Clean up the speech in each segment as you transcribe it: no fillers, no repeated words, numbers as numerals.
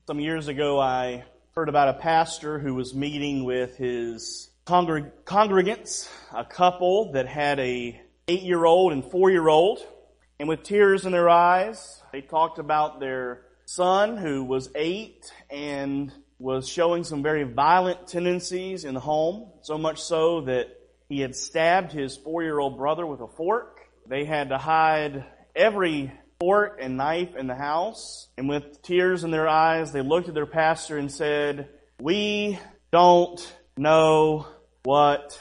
Some years ago, I heard about a pastor who was meeting with his congregants, a couple that had a 8-year-old and 4-year-old, and with tears in their eyes, they talked about their son who was 8 and was showing some very violent tendencies in the home, so much so that he had stabbed his 4-year-old brother with a fork. They had to hide every fork and knife in the house, and with tears in their eyes, they looked at their pastor and said, "We don't know what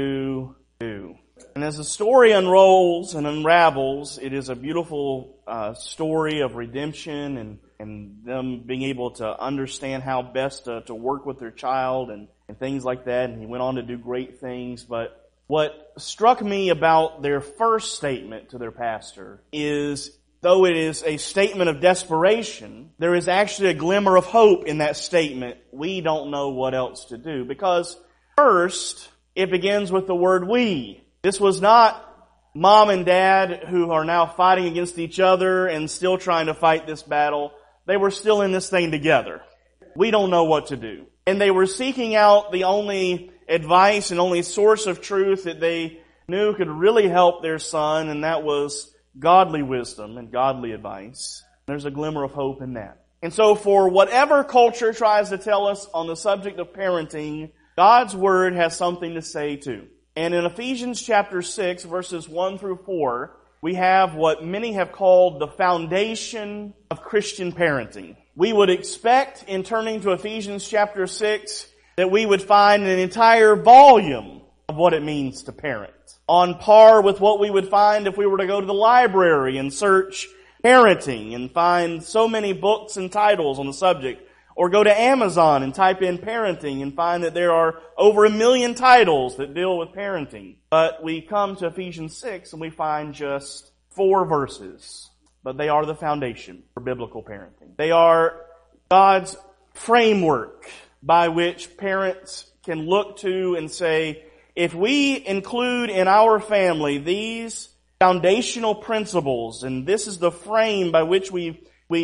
to do." And as the story unrolls and unravels, it is a beautiful story of redemption and them being able to understand how best to work with their child and things like that. And he went on to do great things. But what struck me about their first statement to their pastor is, though it is a statement of desperation, there is actually a glimmer of hope in that statement. We don't know what else to do. Because first, it begins with the word we. This was not mom and dad who are now fighting against each other and still trying to fight this battle. They were still in this thing together. We don't know what to do. And they were seeking out the only advice and only source of truth that they knew could really help their son, and that was godly wisdom and godly advice. There's a glimmer of hope in that. And so for whatever culture tries to tell us on the subject of parenting, God's Word has something to say too. And in Ephesians chapter 6, verses 1 through 4, we have what many have called the foundation of Christian parenting. We would expect, in turning to Ephesians chapter 6, that we would find an entire volume of what it means to parent, on par with what we would find if we were to go to the library and search parenting and find so many books and titles on the subject, or go to Amazon and type in parenting and find that there are over 1 million titles that deal with parenting. But we come to Ephesians 6 and we find just 4 verses. But they are the foundation for biblical parenting. They are God's framework by which parents can look to and say, if we include in our family these foundational principles, and this is the frame by which we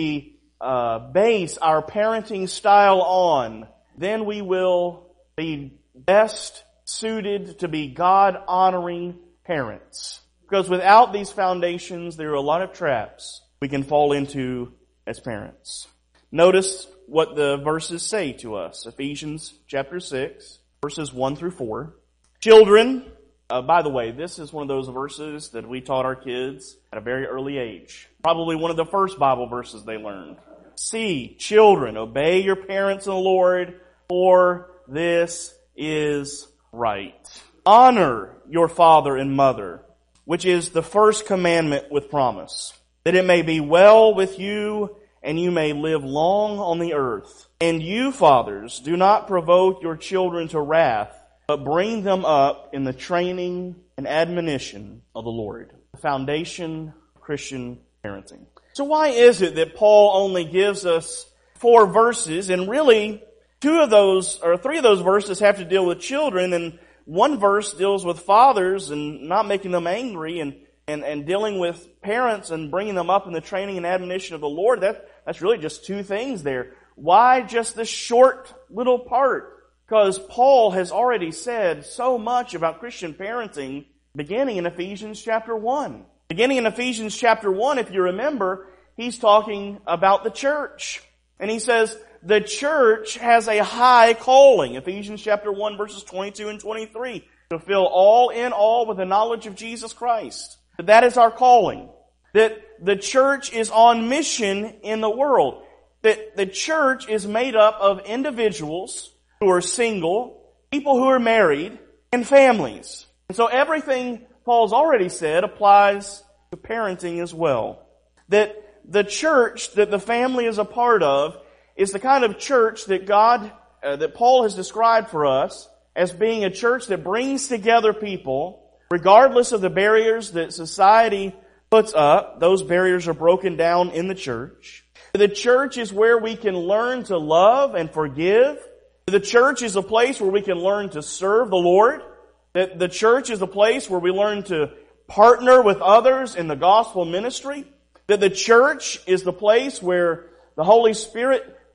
base our parenting style on, then we will be best suited to be God-honoring parents. Because without these foundations, there are a lot of traps we can fall into as parents. Notice what the verses say to us. Ephesians chapter 6, verses 1 through 4. Children, by the way, this is one of those verses that we taught our kids at a very early age. Probably one of the first Bible verses they learned. See, children, obey your parents in the Lord, for this is right. Honor your father and mother, which is the first commandment with promise, that it may be well with you and you may live long on the earth. And you, fathers, do not provoke your children to wrath, but bring them up in the training and admonition of the Lord. The foundation of Christian parenting. So why is it that Paul only gives us 4 verses, and really 3 of those verses have to deal with children, and 1 verse deals with fathers and not making them angry and dealing with parents and bringing them up in the training and admonition of the Lord? That's really just 2 things there. Why just this short little part? Because Paul has already said so much about Christian parenting beginning in Ephesians chapter 1. Beginning in Ephesians chapter 1, if you remember, he's talking about the church. And he says, the church has a high calling. Ephesians chapter 1, verses 22 and 23. To fill all in all with the knowledge of Jesus Christ. That is our calling. That the church is on mission in the world. That the church is made up of individuals who are single, people who are married, and families. And so everything Paul's already said applies to parenting as well. That the church that the family is a part of is the kind of church that that Paul has described for us as being a church that brings together people, regardless of the barriers that society puts up. Those barriers are broken down in the church. The church is where we can learn to love and forgive. The church is a place where we can learn to serve the Lord. That the church is a place where we learn to partner with others in the gospel ministry. That the church is the place where the Holy Spirit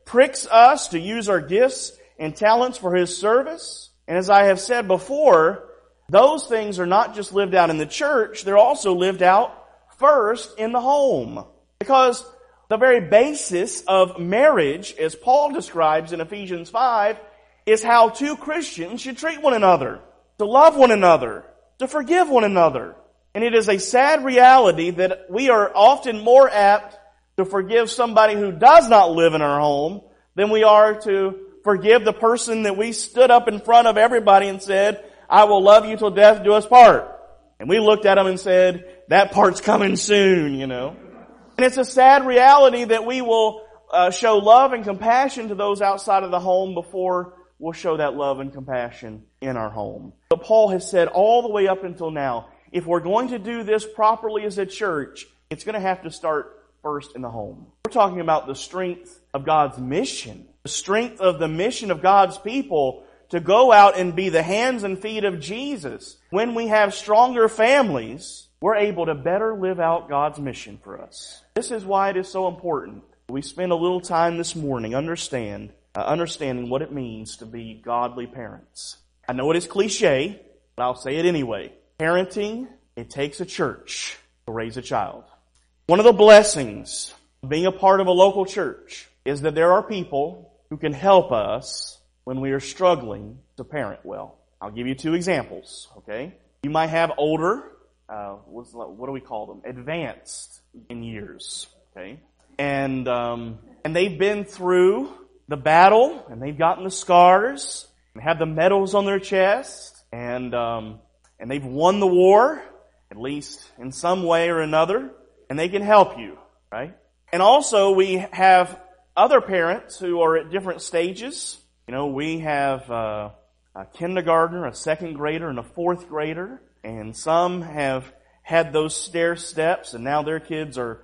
pricks us to use our gifts and talents for His service. And as I have said before, those things are not just lived out in the church, they're also lived out first in the home. Because the very basis of marriage, as Paul describes in Ephesians 5, is how two Christians should treat one another, to love one another, to forgive one another. And it is a sad reality that we are often more apt to forgive somebody who does not live in our home than we are to forgive the person that we stood up in front of everybody and said, I will love you till death do us part. And we looked at them and said, that part's coming soon, you know. And it's a sad reality that we will show love and compassion to those outside of the home before we'll show that love and compassion in our home. But Paul has said all the way up until now, if we're going to do this properly as a church, it's going to have to start first in the home. We're talking about the strength of God's mission, the strength of the mission of God's people to go out and be the hands and feet of Jesus. When we have stronger families, we're able to better live out God's mission for us. This is why it is so important. We spend a little time this morning understanding what it means to be godly parents. I know it is cliche, but I'll say it anyway. Parenting, it takes a church to raise a child. One of the blessings of being a part of a local church is that there are people who can help us when we are struggling to parent well. I'll give you two examples, okay? You might have older, what do we call them? Advanced in years, okay? And they've been through the battle, and they've gotten the scars, and have the medals on their chest, and they've won the war, at least in some way or another, and they can help you, right? And also we have other parents who are at different stages. You know, we have a kindergartner, a second grader, and a fourth grader, and some have had those stair steps, and now their kids are,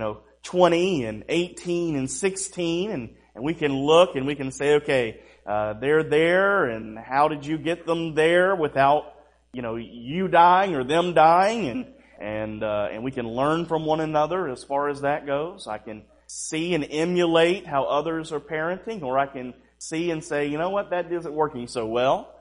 20 and 18 and 16, and we can look and we can say, okay, they're there, and how did you get them there without, you dying or them dying, and we can learn from one another as far as that goes. I can see and emulate how others are parenting, or I can see and say, you know what, that isn't working so well.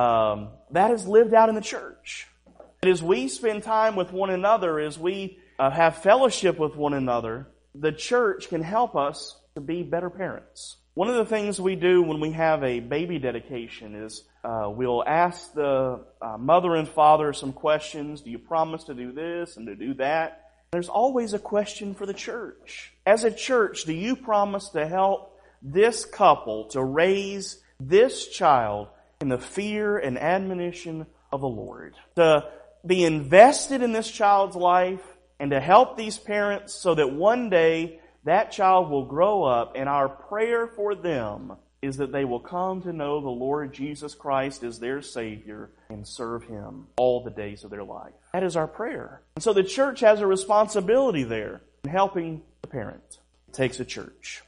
That is lived out in the church. And as we spend time with one another, as we have fellowship with one another, the church can help us to be better parents. One of the things we do when we have a baby dedication is we'll ask the mother and father some questions. Do you promise to do this and to do that? There's always a question for the church. As a church, do you promise to help this couple to raise this child in the fear and admonition of the Lord? To be invested in this child's life and to help these parents so that one day that child will grow up, and our prayer for them is that they will come to know the Lord Jesus Christ as their Savior and serve Him all the days of their life. That is our prayer. And so the church has a responsibility there in helping the parent. It takes a church.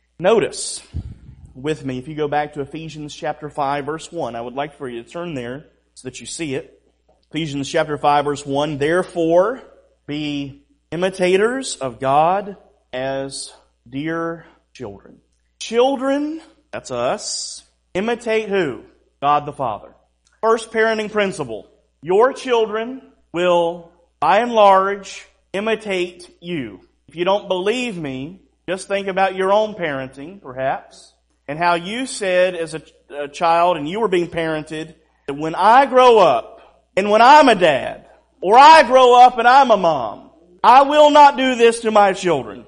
Notice with me, if you go back to Ephesians chapter 5, verse 1, I would like for you to turn there so that you see it. Ephesians chapter 5, verse 1, therefore be imitators of God as dear children. Children, that's us, imitate who? God the Father. First parenting principle. Your children will, by and large, imitate you. If you don't believe me, just think about your own parenting, perhaps, and how you said as a child and you were being parented that when I grow up and when I'm a dad, or I grow up and I'm a mom, I will not do this to my children.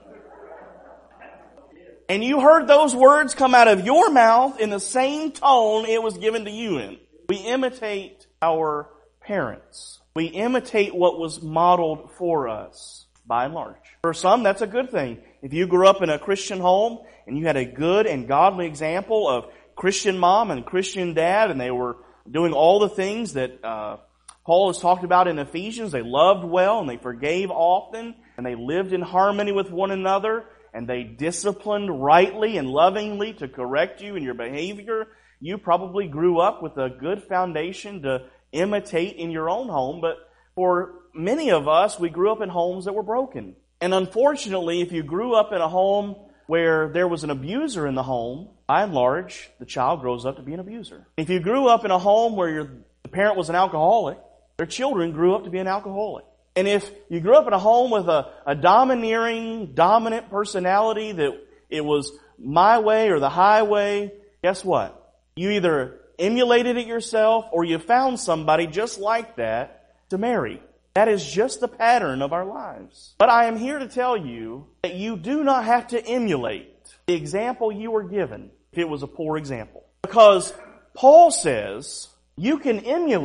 And you heard those words come out of your mouth in the same tone it was given to you in. We imitate our parents. We imitate what was modeled for us, by and large. For some, that's a good thing. If you grew up in a Christian home and you had a good and godly example of Christian mom and Christian dad, and they were doing all the things that Paul has talked about in Ephesians, they loved well and they forgave often and they lived in harmony with one another, and they disciplined rightly and lovingly to correct you in your behavior, you probably grew up with a good foundation to imitate in your own home. But for many of us, we grew up in homes that were broken. And unfortunately, if you grew up in a home where there was an abuser in the home, by and large, the child grows up to be an abuser. If you grew up in a home where the parent was an alcoholic, their children grew up to be an alcoholic. And if you grew up in a home with a domineering, dominant personality that it was my way or the highway, guess what? You either emulated it yourself or you found somebody just like that to marry. That is just the pattern of our lives. But I am here to tell you that you do not have to emulate the example you were given if it was a poor example. Because Paul says you can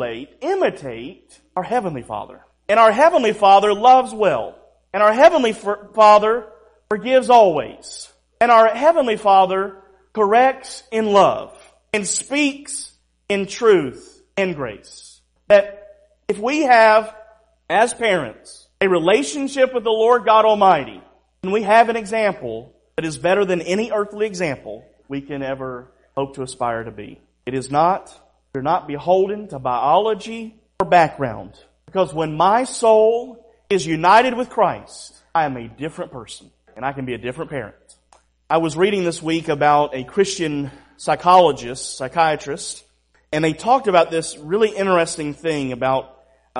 imitate our Heavenly Father. And our Heavenly Father loves well. And our Heavenly Father forgives always. And our Heavenly Father corrects in love and speaks in truth and grace. That if we have, as parents, a relationship with the Lord God Almighty, and we have an example that is better than any earthly example we can ever hope to aspire to be. You're not beholden to biology or background. Because when my soul is united with Christ, I am a different person, and I can be a different parent. I was reading this week about a Christian psychiatrist, and they talked about this really interesting thing about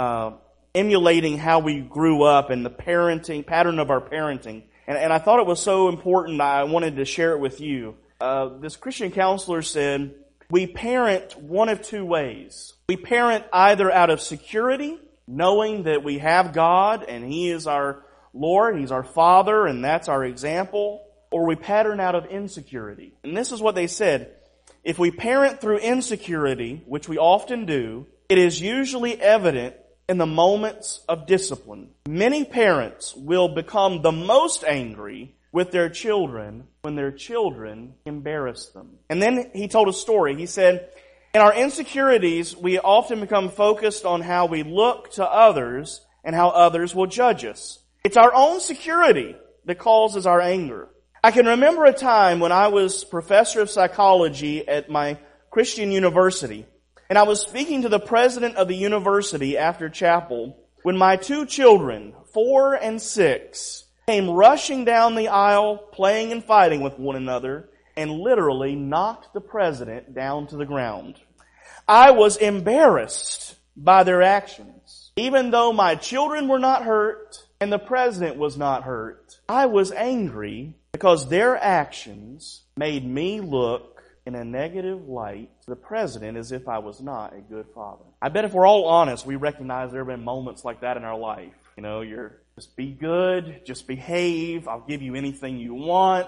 emulating how we grew up and the pattern of our parenting. And I thought it was so important, I wanted to share it with you. This Christian counselor said, we parent one of two ways. We parent either out of security, knowing that we have God and He is our Lord, He's our Father, and that's our example, or we pattern out of insecurity. And this is what they said. If we parent through insecurity, which we often do, it is usually evident in the moments of discipline. Many parents will become the most angry with their children when their children embarrass them. And then he told a story. He said, in our insecurities, we often become focused on how we look to others and how others will judge us. It's our own security that causes our anger. I can remember a time when I was professor of psychology at my Christian university, and I was speaking to the president of the university after chapel when my two children, 4 and 6, came rushing down the aisle, playing and fighting with one another, and literally knocked the president down to the ground. I was embarrassed by their actions. Even though my children were not hurt and the president was not hurt, I was angry because their actions made me look in a negative light to the president as if I was not a good father. I bet if we're all honest, we recognize there have been moments like that in our life. You know, just be good, just behave, I'll give you anything you want.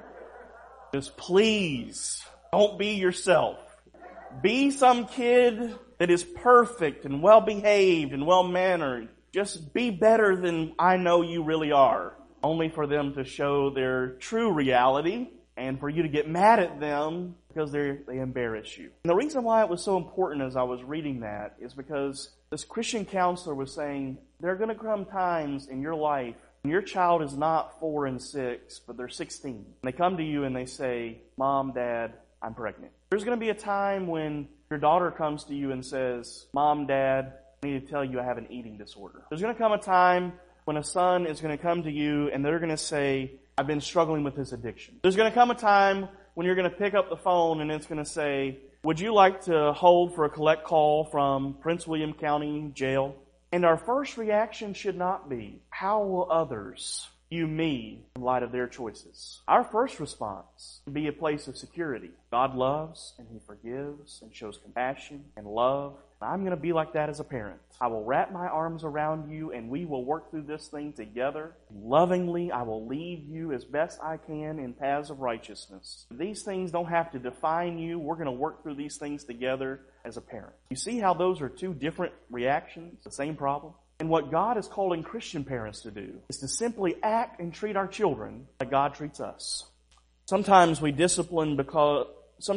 Just please, don't be yourself. Be some kid that is perfect and well-behaved and well-mannered. Just be better than I know you really are. Only for them to show their true reality and for you to get mad at them because they embarrass you. And the reason why it was so important as I was reading that is because this Christian counselor was saying, there are going to come times in your life when your child is not 4 and 6, but they're 16. And they come to you and they say, Mom, Dad, I'm pregnant. There's going to be a time when your daughter comes to you and says, Mom, Dad, I need to tell you I have an eating disorder. There's going to come a time when a son is going to come to you and they're going to say, I've been struggling with this addiction. There's going to come a time when you're going to pick up the phone and it's going to say, would you like to hold for a collect call from Prince William County Jail? And our first reaction should not be, how will others view me in light of their choices? Our first response should be a place of security. God loves and He forgives and shows compassion and love. I'm going to be like that as a parent. I will wrap my arms around you and we will work through this thing together. Lovingly, I will lead you as best I can in paths of righteousness. These things don't have to define you. We're going to work through these things together as a parent. You see how those are two different reactions, the same problem? And what God is calling Christian parents to do is to simply act and treat our children like God treats us. Sometimes we discipline because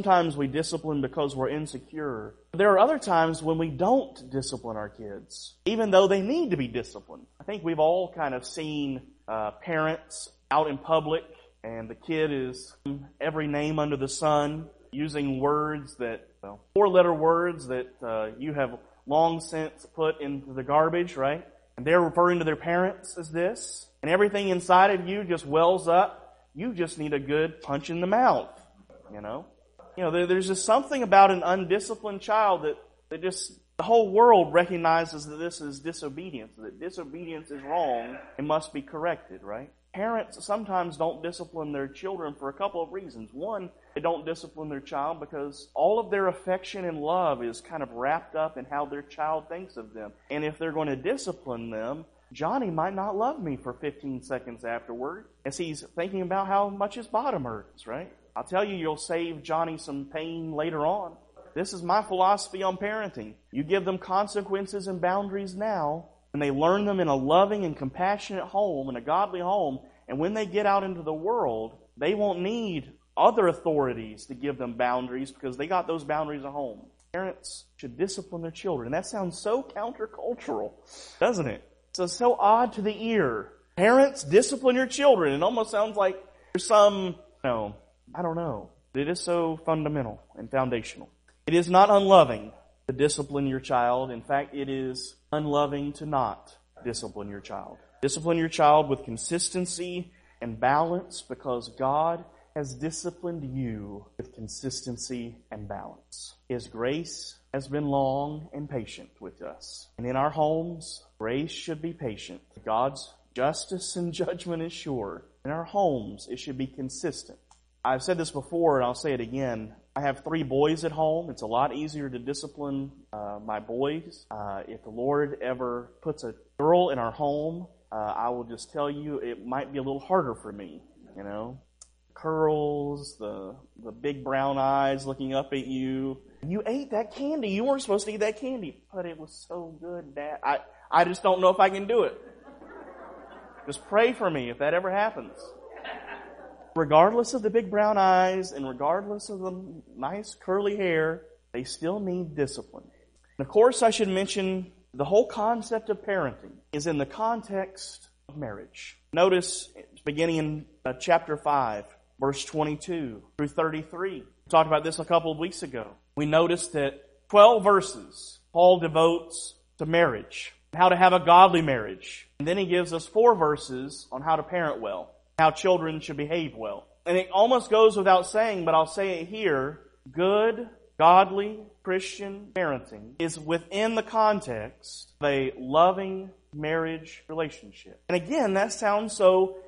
we're insecure. There are other times when we don't discipline our kids, even though they need to be disciplined. I think we've all kind of seen parents out in public, and the kid is every name under the sun, using words that, 4-letter words that you have long since put into the garbage, right? And they're referring to their parents as this, and everything inside of you just wells up You just need a good punch in the mouth, you know. There's just something about an undisciplined child that just, the whole world recognizes that this is disobedience, that disobedience is wrong and must be corrected, right? Parents sometimes don't discipline their children for a couple of reasons. One, they don't discipline their child because all of their affection and love is kind of wrapped up in how their child thinks of them. And if they're going to discipline them, Johnny might not love me for 15 seconds afterward as he's thinking about how much his bottom hurts, right? I'll tell you, you'll save Johnny some pain later on. This is my philosophy on parenting. You give them consequences and boundaries now, and they learn them in a loving and compassionate home, in a godly home, and when they get out into the world, they won't need other authorities to give them boundaries because they got those boundaries at home. Parents should discipline their children. That sounds so countercultural, doesn't it? It's so odd to the ear. Parents, discipline your children. It almost sounds like there's some, I don't know. It is so fundamental and foundational. It is not unloving to discipline your child. In fact, it is unloving to not discipline your child. Discipline your child with consistency and balance because God has disciplined you with consistency and balance. His grace has been long and patient with us. And in our homes, grace should be patient. God's justice and judgment is sure. In our homes, it should be consistent. I've said this before and I'll say it again. I have 3 boys at home. It's a lot easier to discipline my boys. If the Lord ever puts a girl in our home, I will just tell you it might be a little harder for me, Curls, the big brown eyes looking up at you. You ate that candy. You weren't supposed to eat that candy. But it was so good, Dad. I just don't know if I can do it. Just pray for me if that ever happens. Regardless of the big brown eyes and regardless of the nice curly hair, they still need discipline. And of course, I should mention the whole concept of parenting is in the context of marriage. Notice, beginning in chapter 5, verse 22 through 33. We talked about this a couple of weeks ago. We noticed that 12 verses Paul devotes to marriage, how to have a godly marriage. And then he gives us 4 verses on how to parent well, how children should behave well. And it almost goes without saying, but I'll say it here, good, godly, Christian parenting is within the context of a loving marriage relationship. And again, that sounds so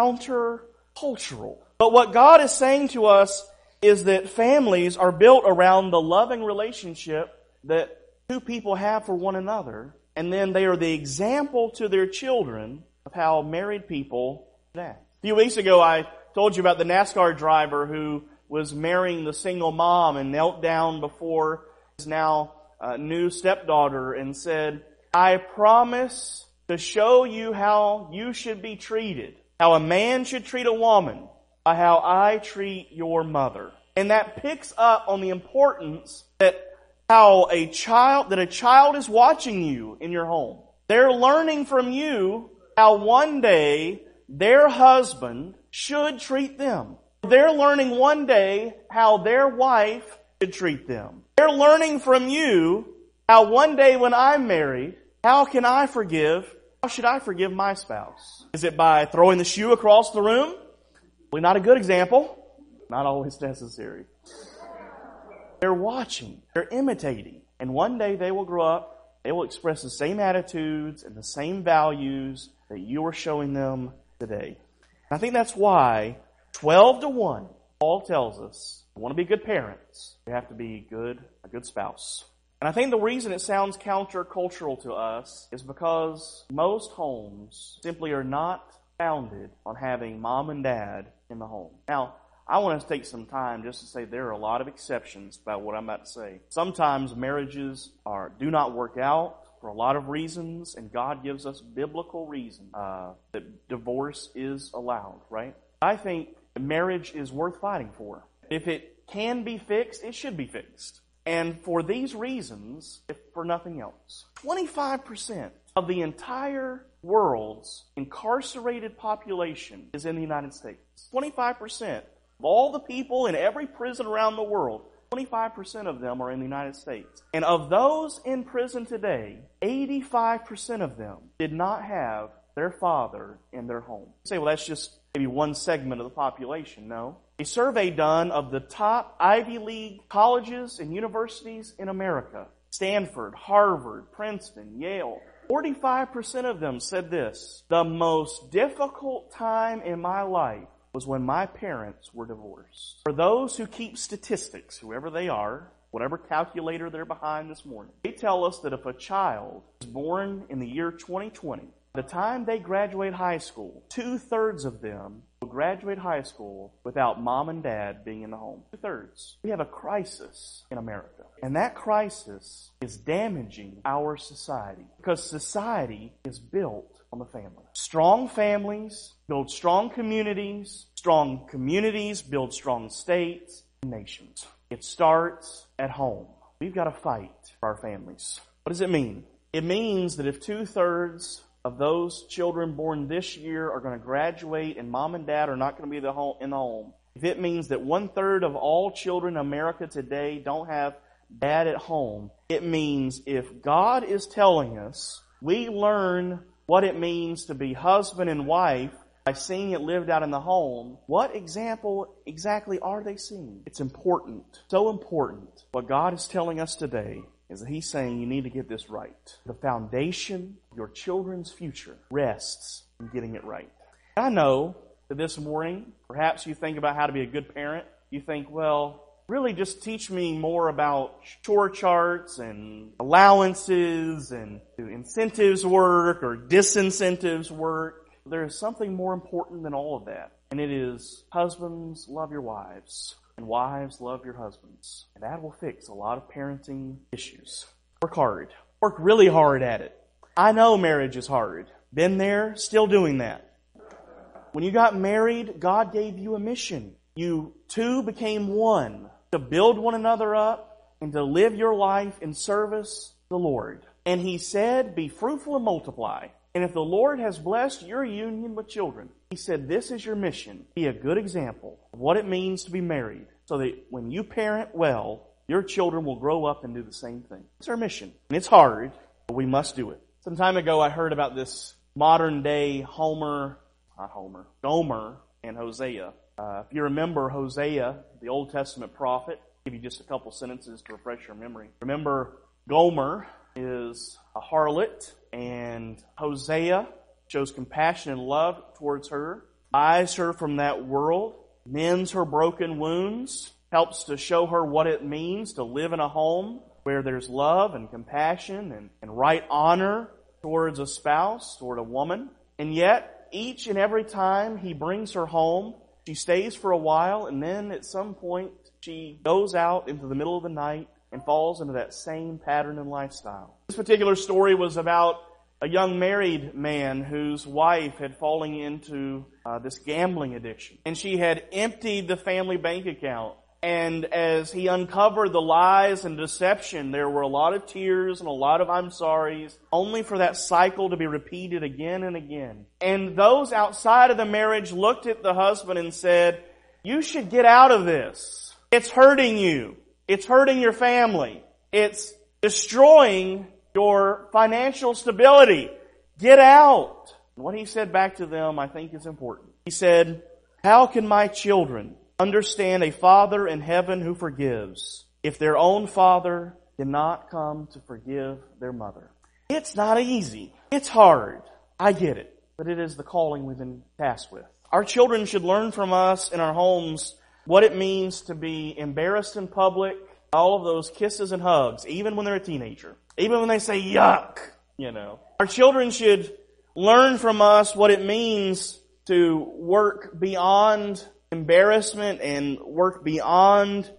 countercultural. But what God is saying to us is that families are built around the loving relationship that 2 people have for one another, and then they are the example to their children of how married people act. A few weeks ago, I told you about the NASCAR driver who was marrying the single mom and knelt down before his now new stepdaughter and said, I promise to show you how you should be treated, how a man should treat a woman, by how I treat your mother. And that picks up on the importance that a child is watching you in your home. They're learning from you how one day their husband should treat them. They're learning one day how their wife should treat them. They're learning from you how one day when I'm married, how can I forgive? How should I forgive my spouse? Is it by throwing the shoe across the room? Well, not a good example. Not always necessary. They're watching. They're imitating. And one day they will grow up. They will express the same attitudes and the same values that you are showing them today. And I think that's why 12-1, Paul tells us, if you want to be good parents, you have to be a good spouse. And I think the reason it sounds countercultural to us is because most homes simply are not founded on having mom and dad in the home. Now, I want to take some time just to say there are a lot of exceptions about what I'm about to say. Sometimes marriages do not work out for a lot of reasons, and God gives us biblical reasons that divorce is allowed, right? I think marriage is worth fighting for. If it can be fixed, it should be fixed. And for these reasons, if for nothing else, 25% of the entire world's incarcerated population is in the United States. 25% of all the people in every prison around the world, 25% of them are in the United States. And of those in prison today, 85% of them did not have their father in their home. You say, well, that's just maybe one segment of the population. No. A survey done of the top Ivy League colleges and universities in America, Stanford, Harvard, Princeton, Yale, 45% of them said this: the most difficult time in my life was when my parents were divorced. For those who keep statistics, whoever they are, whatever calculator they're behind this morning, they tell us that if a child is born in the year 2020, the time they graduate high school, 2/3 of them will graduate high school without mom and dad being in the home. 2/3. We have a crisis in America. And that crisis is damaging our society, because society is built on the family. Strong families build strong communities build strong states and nations. It starts at home. We've got to fight for our families. What does it mean? It means that if 2/3 of those children born this year are going to graduate and mom and dad are not going to be in the home, if it means that 1/3 of all children in America today don't have dad at home, it means if God is telling us we learn what it means to be husband and wife by seeing it lived out in the home, what example exactly are they seeing? It's important, so important. What God is telling us today is that He's saying you need to get this right. The foundation of your children's future rests in getting it right. I know that this morning, perhaps you think about how to be a good parent. You think, well, really just teach me more about chore charts and allowances and do incentives work or disincentives work. There is something more important than all of that. And it is husbands, love your wives. And wives, love your husbands. And that will fix a lot of parenting issues. Work hard. Work really hard at it. I know marriage is hard. Been there, still doing that. When you got married, God gave you a mission. You two became one to build one another up and to live your life in service to the Lord. And He said, be fruitful and multiply. And if the Lord has blessed your union with children, He said, this is your mission. Be a good example of what it means to be married, so that when you parent well, your children will grow up and do the same thing. It's our mission. And it's hard, but we must do it. Some time ago, I heard about this modern day Gomer and Hosea. If you remember Hosea, the Old Testament prophet, I'll give you just a couple sentences to refresh your memory. Remember, Gomer is a harlot, and Hosea shows compassion and love towards her, buys her from that world, mends her broken wounds, helps to show her what it means to live in a home where there's love and compassion and right honor towards a spouse, toward a woman. And yet, each and every time he brings her home, she stays for a while, and then at some point she goes out into the middle of the night and falls into that same pattern and lifestyle. This particular story was about a young married man whose wife had fallen into this gambling addiction. And she had emptied the family bank account. And as he uncovered the lies and deception, there were a lot of tears and a lot of I'm sorries, only for that cycle to be repeated again and again. And those outside of the marriage looked at the husband and said, you should get out of this. It's hurting you. It's hurting your family. It's destroying your financial stability. Get out. And what he said back to them, I think, is important. He said, how can my children understand a Father in heaven who forgives if their own father did not come to forgive their mother? It's not easy. It's hard. I get it. But it is the calling we've been tasked with. Our children should learn from us in our homes what it means to be embarrassed in public, all of those kisses and hugs, even when they're a teenager. Even when they say, yuck, Our children should learn from us what it means to work beyond embarrassment and work beyond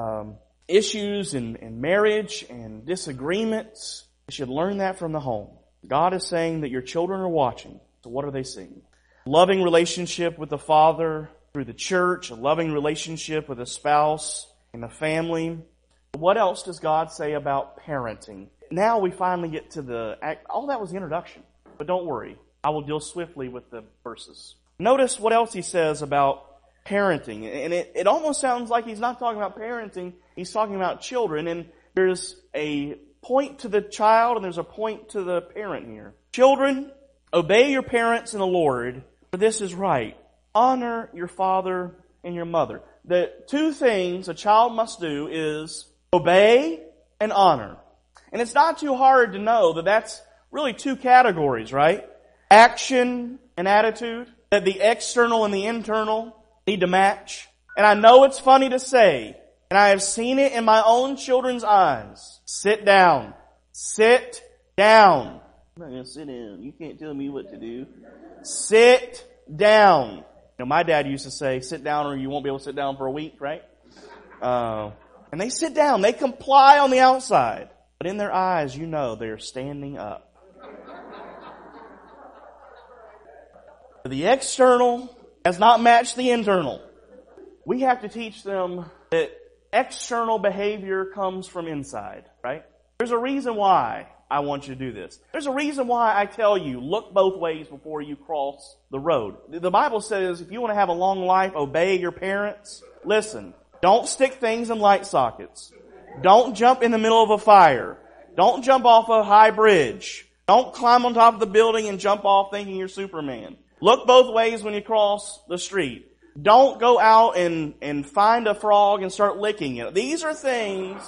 issues in marriage and disagreements. They should learn that from the home. God is saying that your children are watching. So what are they seeing? Loving relationship with the Father through the church, a loving relationship with a spouse and a family. What else does God say about parenting? Now we finally get to all that was the introduction. But don't worry, I will deal swiftly with the verses. Notice what else He says about parenting. And it almost sounds like He's not talking about parenting, He's talking about children. And there's a point to the child and there's a point to the parent here. Children, obey your parents in the Lord, for this is right. honor your father and your mother. The two things a child must do is obey and honor. And it's not too hard to know that that's really two categories, right? Action and attitude. That the external and the internal need to match. And I know it's funny to say, and I have seen it in my own children's eyes. Sit down. Sit down. I'm not going to sit down. You can't tell me what to do. Sit down. You know, my dad used to say, sit down or you won't be able to sit down for a week, right? And they sit down. They comply on the outside. But in their eyes, you know they're standing up. The external has not matched the internal. We have to teach them that external behavior comes from inside, right? There's a reason why I want you to do this. There's a reason why I tell you, look both ways before you cross the road. The Bible says if you want to have a long life, obey your parents. Listen, don't stick things in light sockets. Don't jump in the middle of a fire. Don't jump off a high bridge. Don't climb on top of the building and jump off thinking you're Superman. Look both ways when you cross the street. Don't go out and find a frog and start licking it. These are things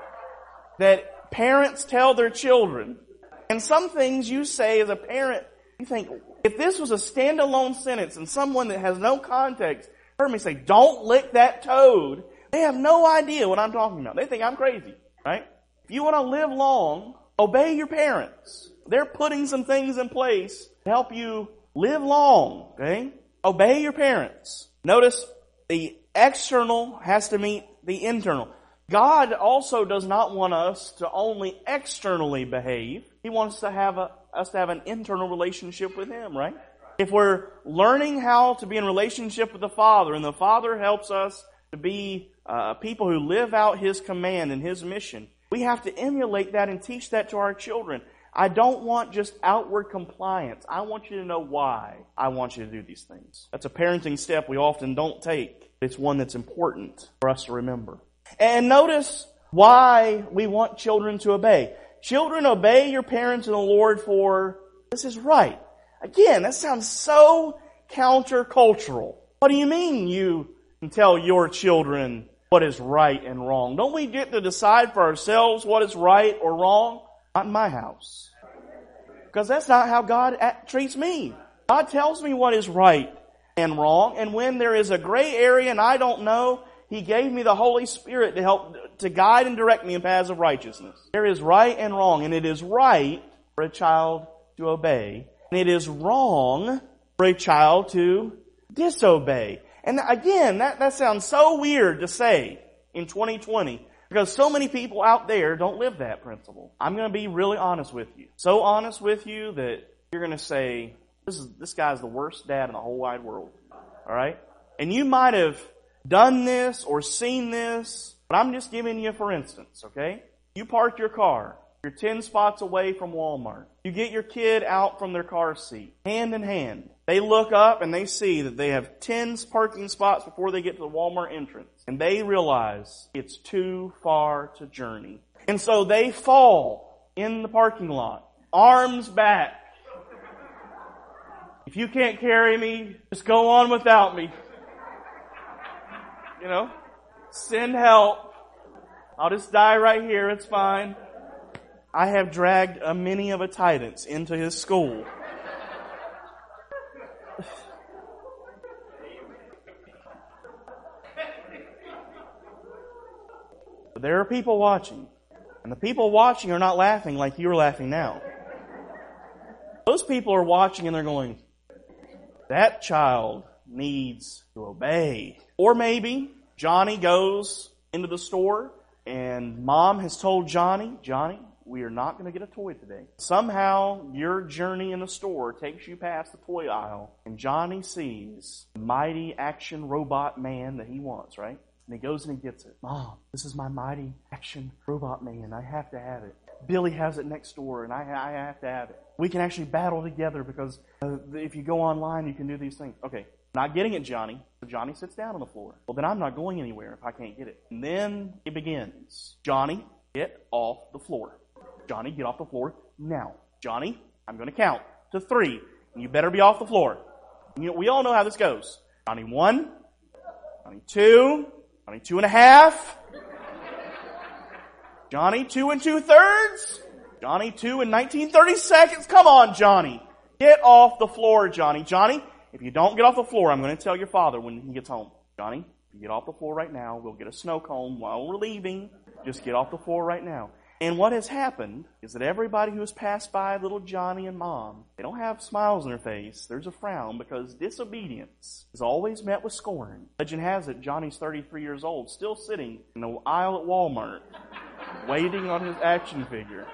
that parents tell their children. And some things you say as a parent, you think, if this was a standalone sentence and someone that has no context heard me say, don't lick that toad, they have no idea what I'm talking about. They think I'm crazy, right? If you want to live long, obey your parents. They're putting some things in place to help you live long, okay? Obey your parents. Notice the external has to meet the internal. God also does not want us to only externally behave. He wants to have us to have an internal relationship with Him, right? If we're learning how to be in relationship with the Father, and the Father helps us to be people who live out His command and His mission, we have to emulate that and teach that to our children. I don't want just outward compliance. I want you to know why I want you to do these things. That's a parenting step we often don't take. It's one that's important for us to remember. And notice why we want children to obey. Children, obey your parents in the Lord, for this is right. Again, that sounds so countercultural. What do you mean you can tell your children what is right and wrong? Don't we get to decide for ourselves what is right or wrong? Not in my house. Because that's not how God treats me. God tells me what is right and wrong. And when there is a gray area and I don't know, He gave me the Holy Spirit to help to guide and direct me in paths of righteousness. There is right and wrong. And it is right for a child to obey. And it is wrong for a child to disobey. And again, that sounds so weird to say in 2020. Because so many people out there don't live that principle. I'm going to be really honest with you. So honest with you that you're going to say, this guy's the worst dad in the whole wide world. Alright? And you might have done this or seen this, but I'm just giving you for instance, okay? You park your car. You're 10 spots away from Walmart. You get your kid out from their car seat, hand in hand. They look up and they see that they have 10 parking spots before they get to the Walmart entrance. And they realize it's too far to journey. And so they fall in the parking lot, arms back. If you can't carry me, just go on without me. You know, send help. I'll just die right here. It's fine. I have dragged many of a Titus into his school. But there are people watching. And the people watching are not laughing like you're laughing now. Those people are watching and they're going, that child needs to obey. Or maybe Johnny goes into the store and Mom has told Johnny, we are not going to get a toy today. Somehow your journey in the store takes you past the toy aisle and Johnny sees the mighty action robot man that he wants, right? And he goes and he gets it. Mom, this is my mighty action robot man. I have to have it. Billy has it next door and I have to have it. We can actually battle together because if you go online, you can do these things. Okay, not getting it, Johnny. So Johnny sits down on the floor. Well, then I'm not going anywhere if I can't get it. And then it begins. Johnny, get off the floor. Johnny, get off the floor now. Johnny, I'm going to count to 3. And you better be off the floor. We all know how this goes. Johnny 1, Johnny 2, Johnny 2.5, Johnny 2 2/3, Johnny 2 19/30 seconds. Come on, Johnny. Get off the floor, Johnny. Johnny, if you don't get off the floor, I'm going to tell your father when he gets home. Johnny, if you get off the floor right now, we'll get a snow cone while we're leaving. Just get off the floor right now. And what has happened is that everybody who has passed by little Johnny and Mom, they don't have smiles on their face. There's a frown because disobedience is always met with scorn. Legend has it, Johnny's 33 years old, still sitting in the aisle at Walmart, waiting on his action figure.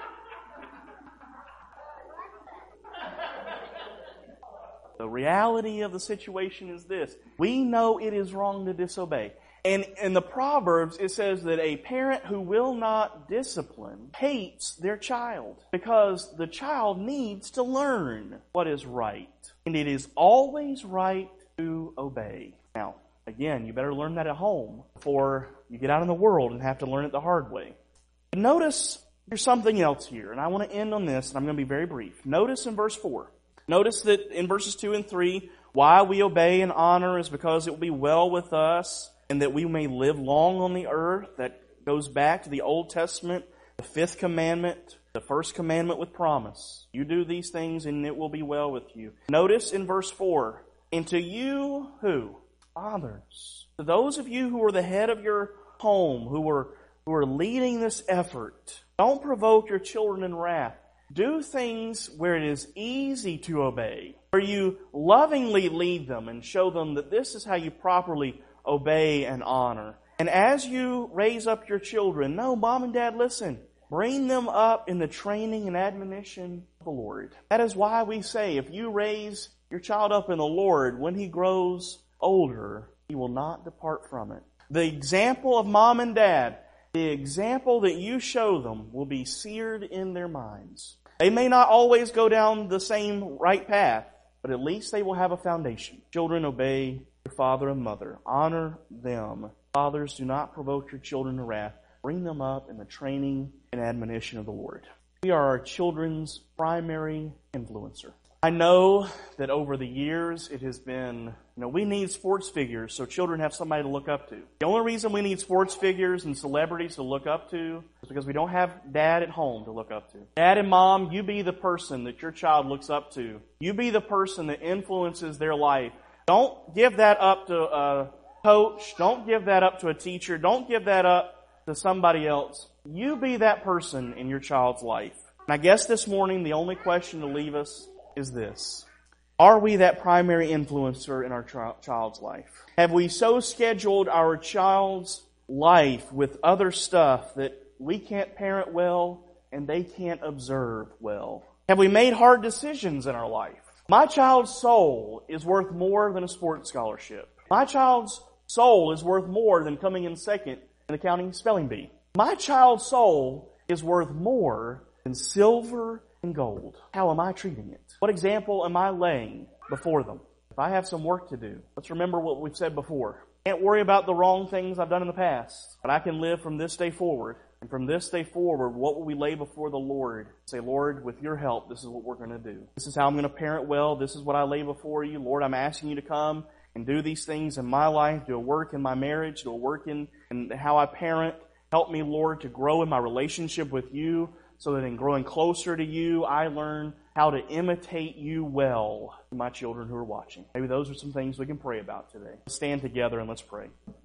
The reality of the situation is this. We know it is wrong to disobey. And in the Proverbs, it says that a parent who will not discipline hates their child because the child needs to learn what is right. And it is always right to obey. Now, again, you better learn that at home before you get out in the world and have to learn it the hard way. But notice there's something else here, and I want to end on this, and I'm going to be very brief. Notice in verse 4. Notice that in verses 2 and 3, why we obey and honor is because it will be well with us and that we may live long on the earth. That goes back to the Old Testament, the 5th commandment, the 1st commandment with promise. You do these things and it will be well with you. Notice in verse 4, and to you who? Fathers. To those of you who are the head of your home, who are leading this effort, don't provoke your children in wrath. Do things where it is easy to obey, where you lovingly lead them and show them that this is how you properly obey and honor. And as you raise up your children, no, Mom and Dad, listen, bring them up in the training and admonition of the Lord. That is why we say if you raise your child up in the Lord, when he grows older, he will not depart from it. The example of Mom and Dad, the example that you show them will be seared in their minds. They may not always go down the same right path, but at least they will have a foundation. Children, obey your father and mother. Honor them. Fathers, do not provoke your children to wrath. Bring them up in the training and admonition of the Lord. We are our children's primary influencer. I know that over the years it has been, we need sports figures so children have somebody to look up to. The only reason we need sports figures and celebrities to look up to is because we don't have Dad at home to look up to. Dad and Mom, you be the person that your child looks up to. You be the person that influences their life. Don't give that up to a coach. Don't give that up to a teacher. Don't give that up to somebody else. You be that person in your child's life. And I guess this morning the only question to leave us is this. Are we that primary influencer in our child's life? Have we so scheduled our child's life with other stuff that we can't parent well and they can't observe well? Have we made hard decisions in our life? My child's soul is worth more than a sports scholarship. My child's soul is worth more than coming in second in the county spelling bee. My child's soul is worth more than silver and gold. How am I treating it? What example am I laying before them? If I have some work to do, let's remember what we've said before. Can't worry about the wrong things I've done in the past, but I can live from this day forward. And from this day forward, what will we lay before the Lord? Say, Lord, with your help, this is what we're going to do. This is how I'm going to parent well. This is what I lay before you. Lord, I'm asking you to come and do these things in my life, do a work in my marriage, do a work in how I parent. Help me, Lord, to grow in my relationship with you, so that in growing closer to you, I learn how to imitate you well to my children who are watching. Maybe those are some things we can pray about today. Let's stand together and let's pray.